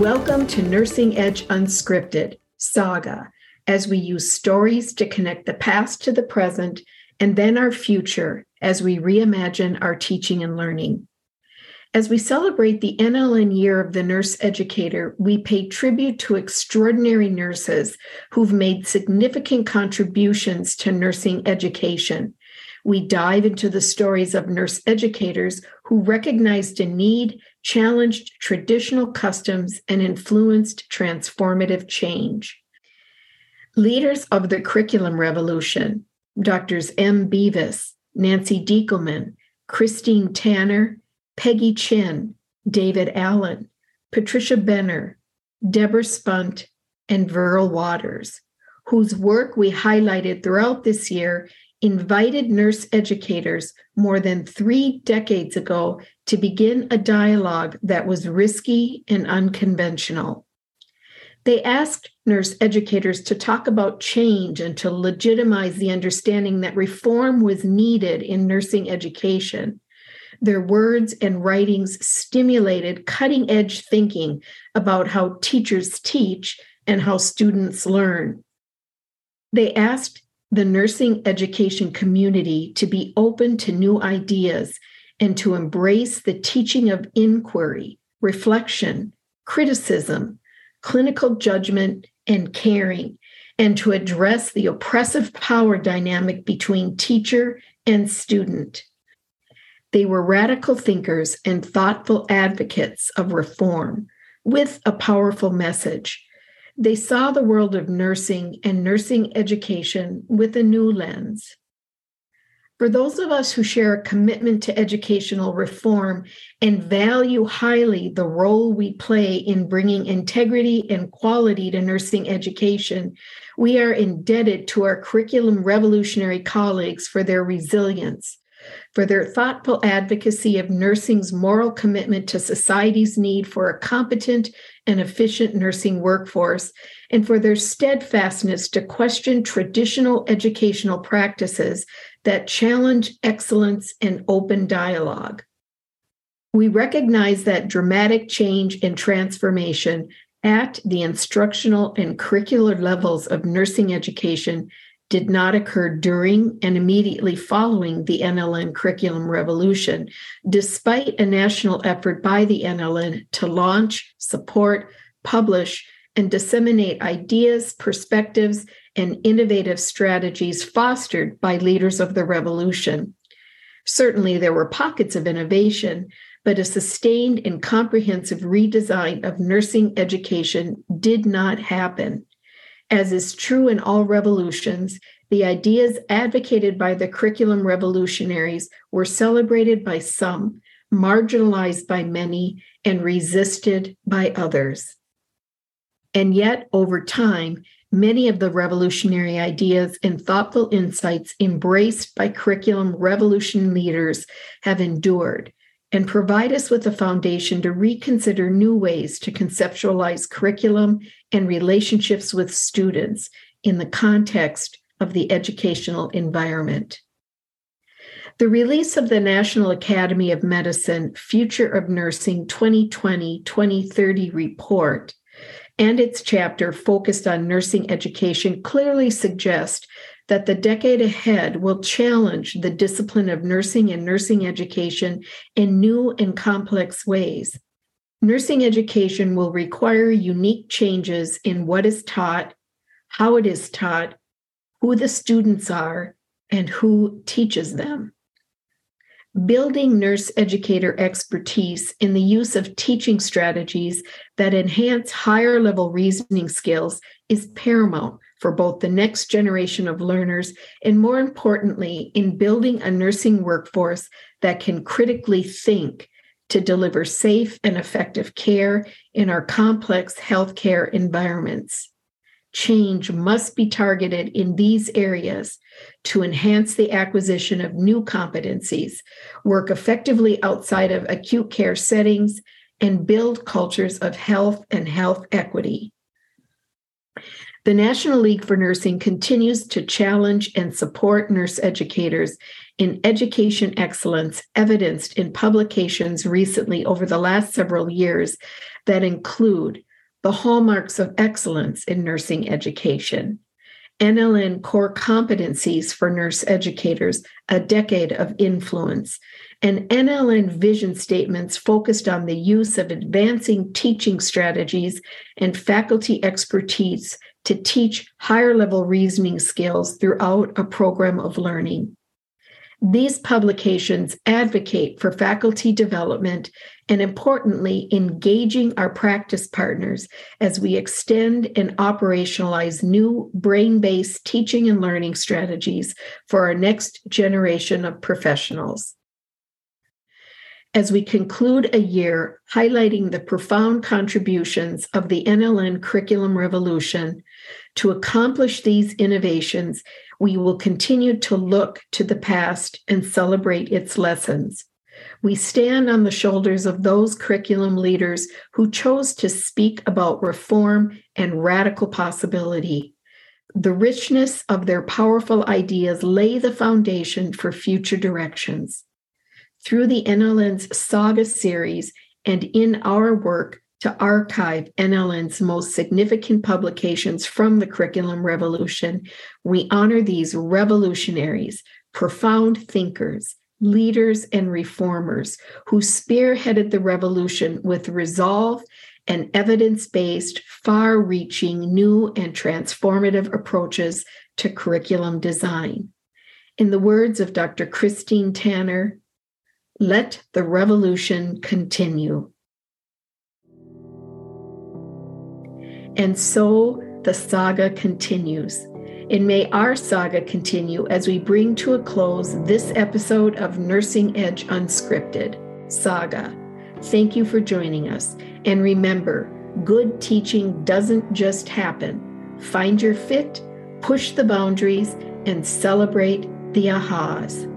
Welcome to Nursing Edge Unscripted, Saga, as we use stories to connect the past to the present and then our future as we reimagine our teaching and learning. As we celebrate the NLN Year of the Nurse Educator, we pay tribute to extraordinary nurses who've made significant contributions to nursing education. We dive into the stories of nurse educators who recognized a need, challenged traditional customs, and influenced transformative change. Leaders of the curriculum revolution, Drs. M. Beavis, Nancy Diekelman, Christine Tanner, Peggy Chin, David Allen, Patricia Benner, Deborah Spunt, and Verl Waters, whose work we highlighted throughout this year, invited nurse educators more than 3 decades ago to begin a dialogue that was risky and unconventional. They asked nurse educators to talk about change and to legitimize the understanding that reform was needed in nursing education. Their words and writings stimulated cutting-edge thinking about how teachers teach and how students learn. They asked the nursing education community to be open to new ideas and to embrace the teaching of inquiry, reflection, criticism, clinical judgment, and caring, and to address the oppressive power dynamic between teacher and student. They were radical thinkers and thoughtful advocates of reform with a powerful message. They saw the world of nursing and nursing education with a new lens. For those of us who share a commitment to educational reform and value highly the role we play in bringing integrity and quality to nursing education, we are indebted to our curriculum revolutionary colleagues for their resilience, for their thoughtful advocacy of nursing's moral commitment to society's need for a competent and efficient nursing workforce, and for their steadfastness to question traditional educational practices that challenge excellence and open dialogue. We recognize that dramatic change and transformation at the instructional and curricular levels of nursing education did not occur during and immediately following the NLN curriculum revolution, despite a national effort by the NLN to launch, support, publish, and disseminate ideas, perspectives, and innovative strategies fostered by leaders of the revolution. Certainly, there were pockets of innovation, but a sustained and comprehensive redesign of nursing education did not happen. As is true in all revolutions, the ideas advocated by the curriculum revolutionaries were celebrated by some, marginalized by many, and resisted by others. And yet, over time, many of the revolutionary ideas and thoughtful insights embraced by curriculum revolution leaders have endured and provide us with a foundation to reconsider new ways to conceptualize curriculum and relationships with students in the context of the educational environment. The release of the National Academy of Medicine Future of Nursing 2020-2030 report and its chapter focused on nursing education clearly suggest that the decade ahead will challenge the discipline of nursing and nursing education in new and complex ways. Nursing education will require unique changes in what is taught, how it is taught, who the students are, and who teaches them. Building nurse educator expertise in the use of teaching strategies that enhance higher level reasoning skills is paramount for both the next generation of learners and, more importantly, in building a nursing workforce that can critically think to deliver safe and effective care in our complex healthcare environments. Change must be targeted in these areas to enhance the acquisition of new competencies, work effectively outside of acute care settings, and build cultures of health and health equity. The National League for Nursing continues to challenge and support nurse educators in education excellence evidenced in publications recently over the last several years that include the hallmarks of excellence in nursing education, NLN core competencies for nurse educators, a decade of influence, and NLN vision statements focused on the use of advancing teaching strategies and faculty expertise to teach higher level reasoning skills throughout a program of learning. These publications advocate for faculty development and, importantly, engaging our practice partners as we extend and operationalize new brain-based teaching and learning strategies for our next generation of professionals. As we conclude a year highlighting the profound contributions of the NLN curriculum revolution, to accomplish these innovations, we will continue to look to the past and celebrate its lessons. We stand on the shoulders of those curriculum leaders who chose to speak about reform and radical possibility. The richness of their powerful ideas lay the foundation for future directions. Through the NLN's Saga series and in our work to archive NLN's most significant publications from the curriculum revolution, we honor these revolutionaries, profound thinkers, leaders, and reformers who spearheaded the revolution with resolve and evidence-based, far-reaching, new and transformative approaches to curriculum design. In the words of Dr. Christine Tanner, let the revolution continue. And so the saga continues. And may our saga continue as we bring to a close this episode of Nursing Edge Unscripted, Saga. Thank you for joining us. And remember, good teaching doesn't just happen. Find your fit, push the boundaries, and celebrate the ahas.